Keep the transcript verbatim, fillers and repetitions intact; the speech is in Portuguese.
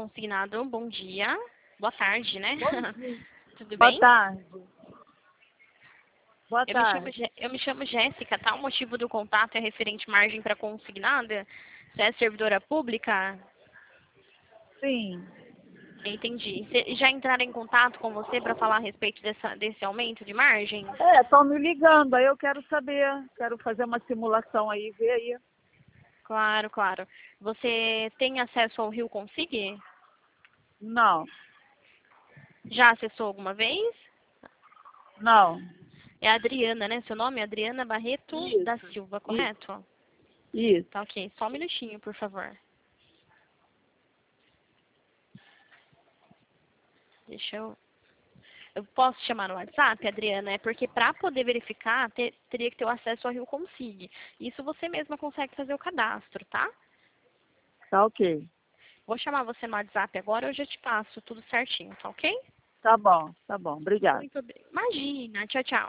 consignado. Bom dia. Boa tarde, né? Bom dia. Tudo Boa bem? tarde. Boa Eu me chamo, tarde. Jé- eu me chamo Jéssica, tá? O motivo do contato é referente margem para consignada. Você é servidora pública? Sim. Entendi. Cê- já entraram em contato com você para falar a respeito dessa, desse aumento de margem? É, estão me ligando, aí eu quero saber, quero fazer uma simulação aí, ver aí. Claro, claro. Você tem acesso ao Rio Consig? Não, Já acessou alguma vez? não. É a Adriana, né? Seu nome é Adriana Barreto da Isso, Silva, isso, correto? isso. Tá ok. Só um minutinho, por favor. Deixa eu... Eu posso chamar no WhatsApp, Adriana? É porque para poder verificar, te- teria que ter o acesso ao Rio Consig. Isso você mesma consegue fazer o cadastro, tá? Tá ok. Vou chamar você no WhatsApp agora, eu já te passo tudo certinho, tá ok? Tá bom, tá bom. Obrigada. Muito bem. Imagina. Tchau, tchau.